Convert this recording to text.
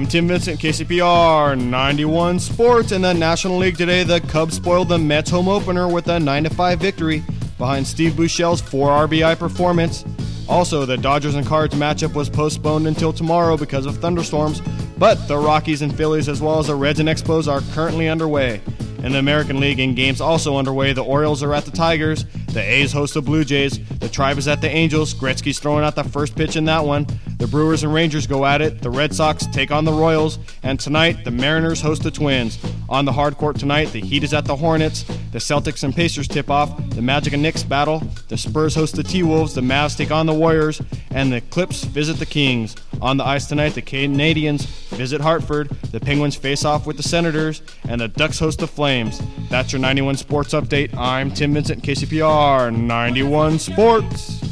I'm Tim Vincent, KCPR 91 Sports. In the National League today, the Cubs spoiled the Mets home opener with a 9-5 victory behind Steve Buechel's 4 RBI performance. Also, the Dodgers and Cards matchup was postponed until tomorrow because of thunderstorms, but the Rockies and Phillies as well as the Reds and Expos are currently underway. In the American League, in games also underway, the Orioles are at the Tigers, the A's host the Blue Jays, the Tribe is at the Angels, Gretzky's throwing out the first pitch in that one, the Brewers and Rangers go at it, the Red Sox take on the Royals, and tonight, the Mariners host the Twins. On the hard court tonight, the Heat is at the Hornets, the Celtics and Pacers tip off, the Magic and Knicks battle, the Spurs host the T-Wolves, the Mavs take on the Warriors, and the Clips visit the Kings. On the ice tonight, the Canadians visit Hartford, the Penguins face off with the Senators, and the Ducks host the Flames. That's your 91 Sports Update. I'm Tim Vincent, KCPR 91 Sports.